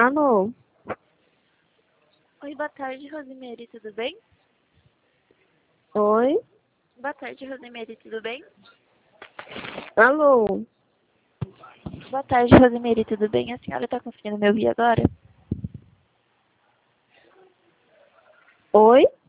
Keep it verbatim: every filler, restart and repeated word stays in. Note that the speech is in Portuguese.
Alô? Oi, boa tarde, Rosemary, tudo bem? Oi? Boa tarde, Rosemary, tudo bem? Alô? Boa tarde, Rosemary, tudo bem? A senhora está conseguindo me ouvir agora? Oi?